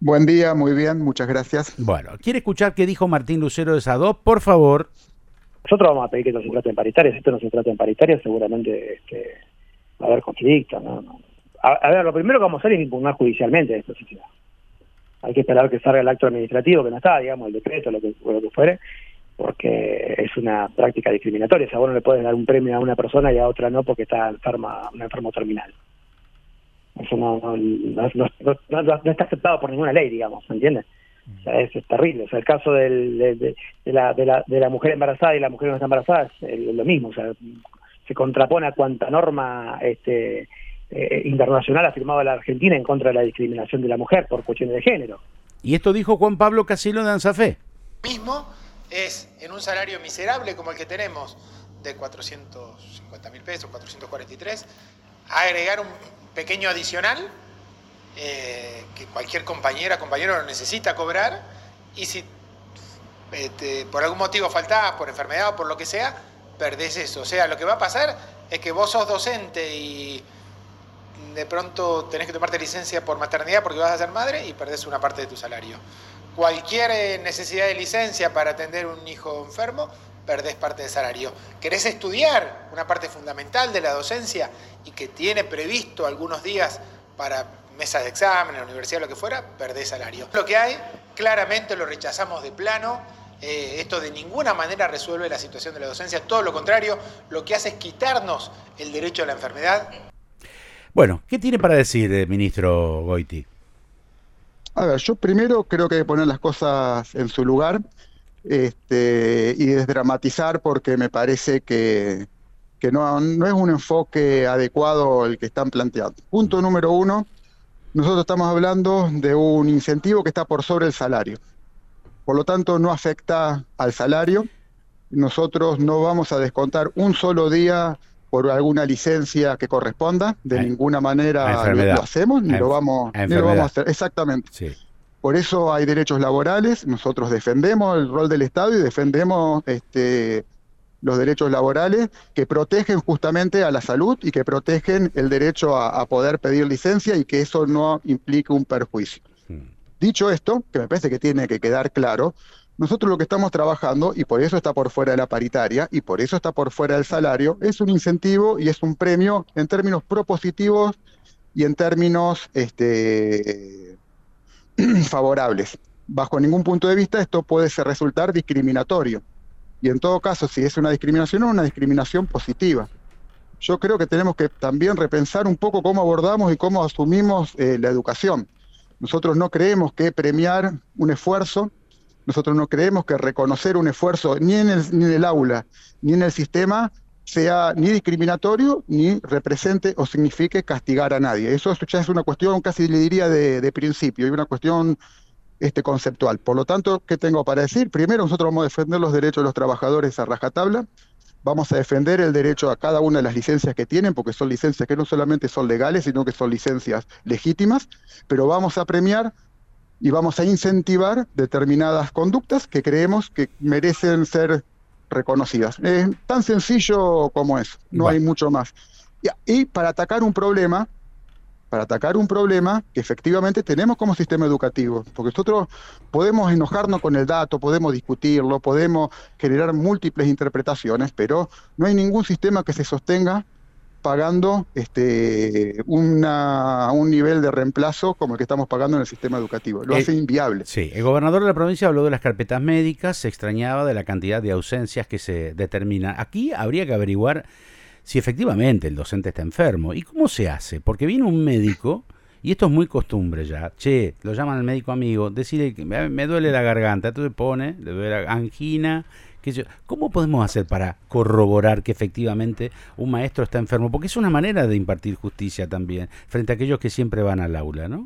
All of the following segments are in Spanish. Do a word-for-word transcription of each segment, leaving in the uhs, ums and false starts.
Buen día, muy bien, muchas gracias. Bueno, ¿quiere escuchar qué dijo Martín Lucero de Sadó? Por favor. Nosotros vamos a pedir que no se trate en paritarias. Si esto no se trata en paritarias, seguramente este, va a haber conflicto, ¿no? No. A, a ver, lo primero que vamos a hacer es impugnar judicialmente esto. Sí, sí. Hay que esperar que salga el acto administrativo, que no está, digamos, el decreto, lo que, lo que fuere, porque es una práctica discriminatoria. O sea, vos no le puedes dar un premio a una persona y a otra no porque está enferma, un enfermo terminal. Eso no, no, no, no, no, no, no está aceptado por ninguna ley, digamos, ¿me entiendes? O sea, es, es terrible. O sea, el caso del, de, de, de, la, de, la, de la mujer embarazada y la mujer que no está embarazada es, es lo mismo. O sea, se contrapone a cuanta norma este, eh, internacional ha firmado la Argentina en contra de la discriminación de la mujer por cuestiones de género. Y esto dijo Juan Pablo Casilo de ANSAFE. Mismo es en un salario miserable como el que tenemos de cuatrocientos cincuenta mil pesos, cuatrocientos cuarenta y tres, agregar un pequeño adicional eh, que cualquier compañera, compañero lo necesita cobrar, y si este, por algún motivo faltás, por enfermedad o por lo que sea, perdés eso. O sea, lo que va a pasar es que vos sos docente y de pronto tenés que tomarte licencia por maternidad porque vas a ser madre y perdés una parte de tu salario. Cualquier necesidad de licencia para atender un hijo enfermo, perdés parte del salario. ¿Querés estudiar una parte fundamental de la docencia y que tiene previsto algunos días para mesas de examen, en la universidad, lo que fuera, perdés salario? Lo que hay, claramente lo rechazamos de plano. Eh, esto de ninguna manera resuelve la situación de la docencia, todo lo contrario, lo que hace es quitarnos el derecho a la enfermedad. Bueno, ¿qué tiene para decir, eh, ministro Goiti? A ver, yo primero creo que hay que poner las cosas en su lugar este, y desdramatizar porque me parece que, que no, no es un enfoque adecuado el que están planteando. Punto número uno, nosotros estamos hablando de un incentivo que está por sobre el salario. Por lo tanto, no afecta al salario. Nosotros no vamos a descontar un solo día por alguna licencia que corresponda, de a, ninguna manera lo, lo hacemos, ni, a, lo vamos, a ni lo vamos a hacer. Exactamente. Sí. Por eso hay derechos laborales, nosotros defendemos el rol del Estado y defendemos este, los derechos laborales que protegen justamente a la salud y que protegen el derecho a, a poder pedir licencia y que eso no implique un perjuicio. Hmm. Dicho esto, que me parece que tiene que quedar claro, nosotros lo que estamos trabajando, y por eso está por fuera de la paritaria, y por eso está por fuera del salario, es un incentivo y es un premio en términos propositivos y en términos este, favorables. Bajo ningún punto de vista esto puede ser, resultar discriminatorio. Y en todo caso, si es una discriminación, es una discriminación positiva. Yo creo que tenemos que también repensar un poco cómo abordamos y cómo asumimos eh, la educación. Nosotros no creemos que premiar un esfuerzo, nosotros no creemos que reconocer un esfuerzo ni en el, ni en el aula, ni en el sistema, sea ni discriminatorio, ni represente o signifique castigar a nadie. Eso ya es una cuestión, casi le diría, de, de principio, y una cuestión este, conceptual. Por lo tanto, ¿qué tengo para decir? Primero, nosotros vamos a defender los derechos de los trabajadores a rajatabla, vamos a defender el derecho a cada una de las licencias que tienen, porque son licencias que no solamente son legales, sino que son licencias legítimas, pero vamos a premiar y vamos a incentivar determinadas conductas que creemos que merecen ser reconocidas. Es tan sencillo como eso, no bueno. hay mucho más. Y, y para atacar un problema, para atacar un problema que efectivamente tenemos como sistema educativo, porque nosotros podemos enojarnos con el dato, podemos discutirlo, podemos generar múltiples interpretaciones, pero no hay ningún sistema que se sostenga pagando este, una, un nivel de reemplazo como el que estamos pagando en el sistema educativo. Lo eh, hace inviable. Sí, el gobernador de la provincia habló de las carpetas médicas, se extrañaba de la cantidad de ausencias que se determinan. Aquí habría que averiguar si efectivamente el docente está enfermo. ¿Y cómo se hace? Porque viene un médico, y esto es muy costumbre ya, che, lo llaman al médico amigo, decirle que me, me duele la garganta, entonces pone, le duele la angina. ¿Cómo podemos hacer para corroborar que efectivamente un maestro está enfermo? Porque es una manera de impartir justicia también, frente a aquellos que siempre van al aula, ¿no?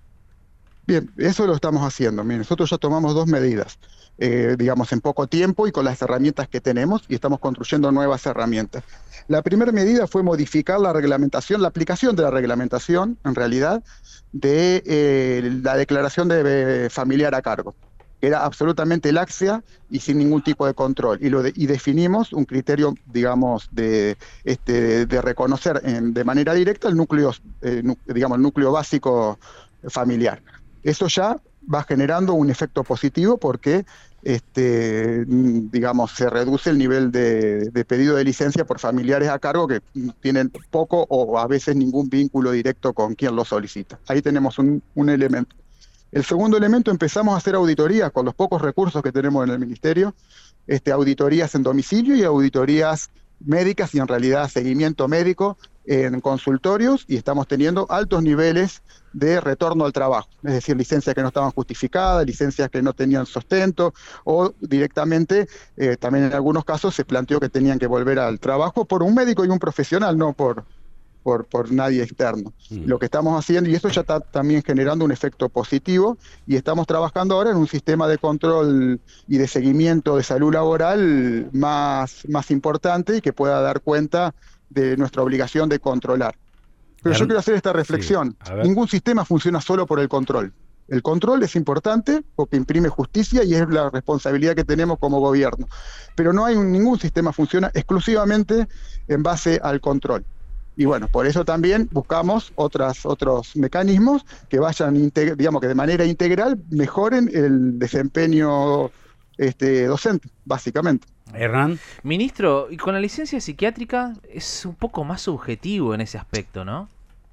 Bien, eso lo estamos haciendo. Miren, nosotros ya tomamos dos medidas, eh, digamos, en poco tiempo y con las herramientas que tenemos, y estamos construyendo nuevas herramientas. La primera medida fue modificar la reglamentación, la aplicación de la reglamentación, en realidad, de eh, la declaración de eh, familiar a cargo. Era absolutamente laxa y sin ningún tipo de control. Y, lo de, y definimos un criterio, digamos, de, este, de reconocer en, de manera directa el núcleo, eh, nu, digamos, el núcleo básico familiar. Eso ya va generando un efecto positivo porque, este, digamos, se reduce el nivel de, de pedido de licencia por familiares a cargo que tienen poco o a veces ningún vínculo directo con quien lo solicita. Ahí tenemos un, un elemento. El segundo elemento, empezamos a hacer auditorías con los pocos recursos que tenemos en el Ministerio, este, auditorías en domicilio y auditorías médicas y en realidad seguimiento médico en consultorios, y estamos teniendo altos niveles de retorno al trabajo, es decir, licencias que no estaban justificadas, licencias que no tenían sustento, o directamente, eh, también en algunos casos se planteó que tenían que volver al trabajo por un médico y un profesional, no por, por, por nadie externo. Mm. Lo que estamos haciendo, y esto ya está también generando un efecto positivo, y estamos trabajando ahora en un sistema de control y de seguimiento de salud laboral más, más importante y que pueda dar cuenta de nuestra obligación de controlar. Pero yo quiero hacer esta reflexión. Sí, ningún sistema funciona solo por el control. El control es importante porque imprime justicia y es la responsabilidad que tenemos como gobierno. Pero no hay un, ningún sistema funciona exclusivamente en base al control. Y bueno, por eso también buscamos otras, otros mecanismos que vayan, digamos, que de manera integral mejoren el desempeño este, docente, básicamente. Hernán. Ministro, y con la licencia psiquiátrica es un poco más subjetivo en ese aspecto, ¿no?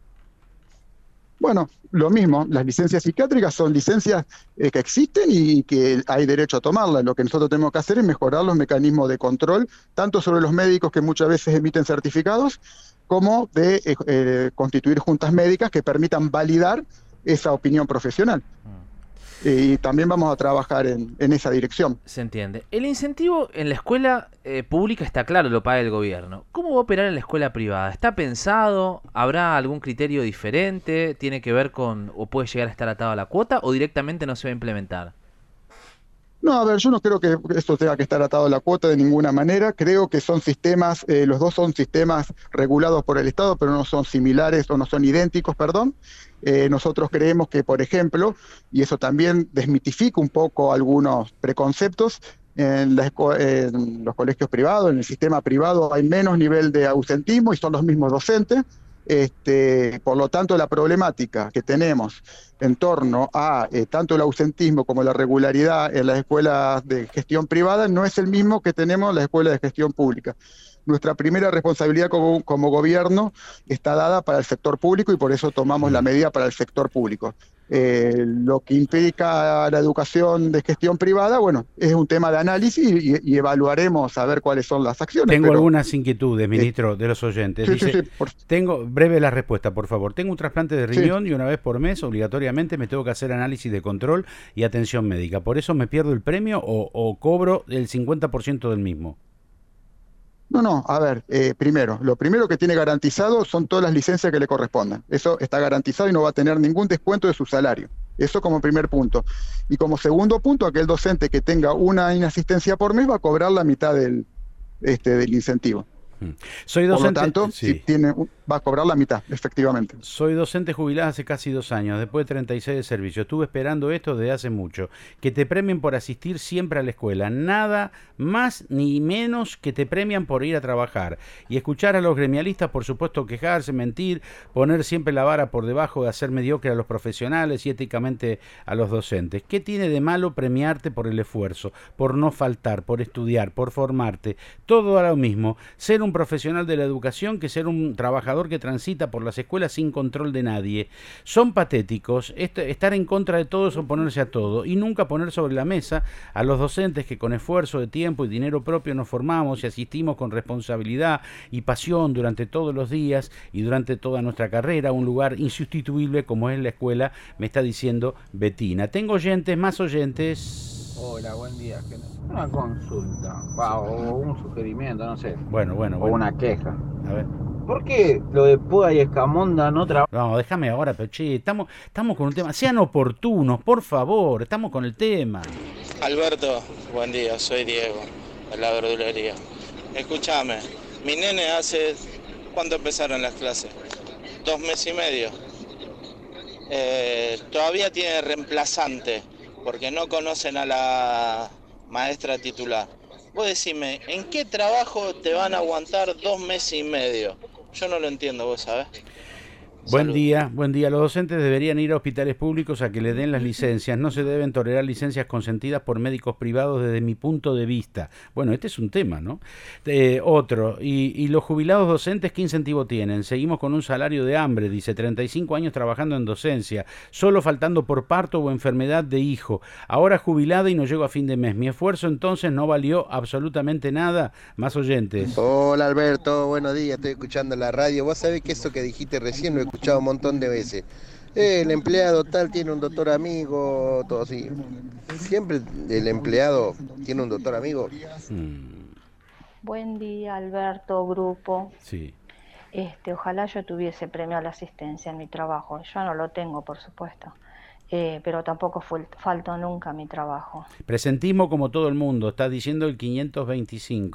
Bueno, lo mismo, las licencias psiquiátricas son licencias eh, que existen y que hay derecho a tomarlas. Lo que nosotros tenemos que hacer es mejorar los mecanismos de control, tanto sobre los médicos que muchas veces emiten certificados, como de eh, eh, constituir juntas médicas que permitan validar esa opinión profesional. Mm. Y también vamos a trabajar en, en esa dirección. Se entiende. El incentivo en la escuela eh, pública está claro, lo paga el gobierno. ¿Cómo va a operar en la escuela privada? ¿Está pensado? ¿Habrá algún criterio diferente? ¿Tiene que ver con, o puede llegar a estar atado a la cuota, o directamente no se va a implementar? No, a ver, yo no creo que esto tenga que estar atado a la cuota de ninguna manera. Creo que son sistemas, eh, los dos son sistemas regulados por el Estado, pero no son similares o no son idénticos, perdón. Eh, nosotros creemos que, por ejemplo, y eso también desmitifica un poco algunos preconceptos, en, la en los colegios privados, en el sistema privado hay menos nivel de ausentismo y son los mismos docentes. Este, por lo tanto, la problemática que tenemos en torno a eh, tanto el ausentismo como la regularidad en las escuelas de gestión privada no es el mismo que tenemos en las escuelas de gestión pública. Nuestra primera responsabilidad como, como gobierno está dada para el sector público y por eso tomamos la medida para el sector público. Eh, lo que implica la educación de gestión privada, bueno, es un tema de análisis y, y evaluaremos a ver cuáles son las acciones. Tengo pero, algunas inquietudes, ministro, eh, de los oyentes. Sí, Dice, sí, sí, por... tengo, breve la respuesta, por favor. Tengo un trasplante de riñón sí. y una vez por mes, obligatoriamente, me tengo que hacer análisis de control y atención médica. ¿Por eso me pierdo el premio o, o cobro el cincuenta por ciento del mismo? No, no, a ver, eh, primero, lo primero que tiene garantizado son todas las licencias que le correspondan. Eso está garantizado y no va a tener ningún descuento de su salario. Eso como primer punto. Y como segundo punto, aquel docente que tenga una inasistencia por mes va a cobrar la mitad del, este, del incentivo. Soy docente, por lo tanto, sí. si tiene, va a cobrar la mitad, efectivamente. Soy docente jubilada hace casi dos años, después de treinta y seis de servicio. Estuve esperando esto desde hace mucho. Que te premien por asistir siempre a la escuela. Nada más ni menos que te premian por ir a trabajar. Y escuchar a los gremialistas, por supuesto, quejarse, mentir, poner siempre la vara por debajo de hacer mediocre a los profesionales y éticamente a los docentes. ¿Qué tiene de malo premiarte por el esfuerzo, por no faltar, por estudiar, por formarte? Todo a lo mismo. Ser un un profesional de la educación que ser un trabajador que transita por las escuelas sin control de nadie. Son patéticos. Este, estar en contra de todo es oponerse a todo y nunca poner sobre la mesa a los docentes que con esfuerzo de tiempo y dinero propio nos formamos y asistimos con responsabilidad y pasión durante todos los días y durante toda nuestra carrera a un lugar insustituible como es la escuela, me está diciendo Betina. Tengo oyentes, más oyentes. Hola, buen día. Una consulta, va, o un sugerimiento, no sé. Bueno, bueno, o bueno. una queja. A ver. ¿Por qué lo de Púa y Escamonda no trabajan? No, déjame ahora, pero che, estamos, estamos con un tema. Sean oportunos, por favor, estamos con el tema. Alberto, buen día, soy Diego, de la verdulería. Escúchame, mi nene hace... ¿Cuándo empezaron las clases? Dos meses y medio. Eh, todavía tiene reemplazante, porque no conocen a la maestra titular. Vos decime, ¿en qué trabajo te van a aguantar dos meses y medio? Yo no lo entiendo, vos sabés. Buen Salud. día, buen día. Los docentes deberían ir a hospitales públicos a que le den las licencias. No se deben tolerar licencias consentidas por médicos privados desde mi punto de vista. Bueno, este es un tema, ¿no? Eh, otro, y, y los jubilados docentes, ¿qué incentivo tienen? Seguimos con un salario de hambre, dice, treinta y cinco años trabajando en docencia, solo faltando por parto o enfermedad de hijo. Ahora jubilada y no llego a fin de mes. Mi esfuerzo entonces no valió absolutamente nada. Más oyentes. Hola Alberto, buenos días, estoy escuchando la radio. Vos sabés que eso que dijiste recién lo he escuchado un montón de veces. Eh, el empleado tal tiene un doctor amigo, todo así. Siempre el empleado tiene un doctor amigo. Hmm, Buen día, Alberto, grupo. sí. Este, ojalá yo tuviese premio a la asistencia en mi trabajo. Yo no lo tengo, por supuesto. Eh, pero tampoco fue, faltó nunca a mi trabajo. Presentismo como todo el mundo, está diciendo el quinientos veinticinco.